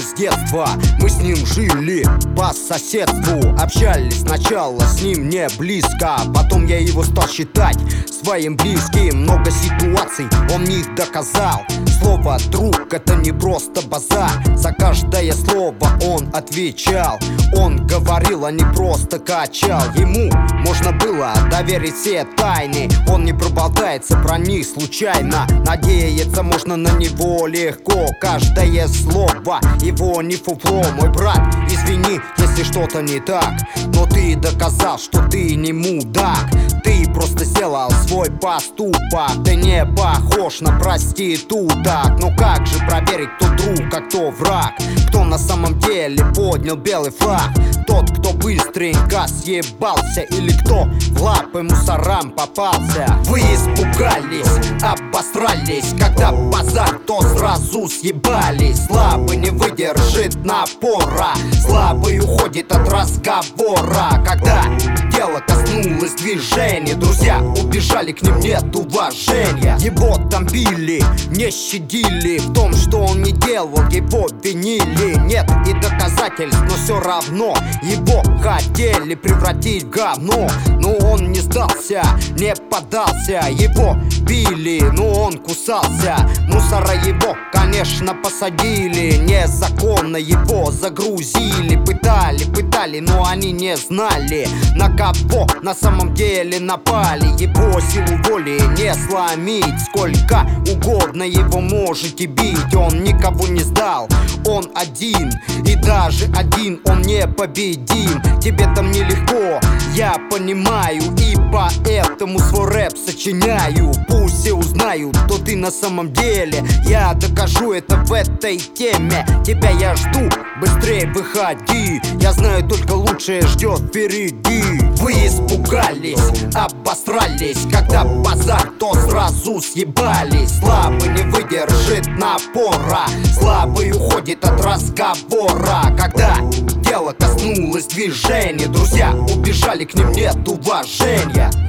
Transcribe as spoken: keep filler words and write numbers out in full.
с детства. Мы с ним жили по соседству, общались сначала с ним не близко, потом я его стал считать своим близким. Много ситуаций он мне доказал. Слово «друг» — это не просто базар. За каждое слово он отвечал. Он говорил, а не просто качал. Ему можно было доверить все тайны. Он не проболтается про них случайно. Надеяться можно на него легко. Каждое слово его не фуфло. Мой брат, извини, если что-то не так, но ты доказал, что ты не мудак. Ты просто сделал свой поступок. Ты не похож на проституток. Но как же проверить, кто друг, а кто враг? Кто на самом деле поднял белый флаг? Тот, кто быстренько съебался, или кто в лапы мусорам попался? Вы испугались, обосрались, когда базар, то сразу съебались. Слабый не выдержит напора, слабый уходит от разговора. Когда дело коснулось движения, друзья убежали, к ним нет уважения. Его там били, не щадили, в том, что он не делал, его винили. Нет и доказательств, но все равно его хотели превратить в говно. Но он не сдался, не поддался. Его били, но он кусался. Мусора его, конечно, посадили. Незаконно его загрузили. Пытали, пытали, но они не знали, на кого на самом деле напали. Его силу воли не сломить. Сколько угодно его можете бить. Он никого не сдал, он один, и даже один он не победим. Тебе там нелегко, я понимаю, и поэтому свой рэп сочиняю. Пусть все узнают, кто ты на самом деле. Я докажу это в этой теме. Тебя я жду, быстрее выходи. Я знаю, только лучшее ждет впереди. Вы испугались, обосрались, когда базар, то сразу съебались. Слабый не выдержит напора, слабый уходит от разговора. Когда дело коснулось движения, друзья убежали, к ним нет уважения.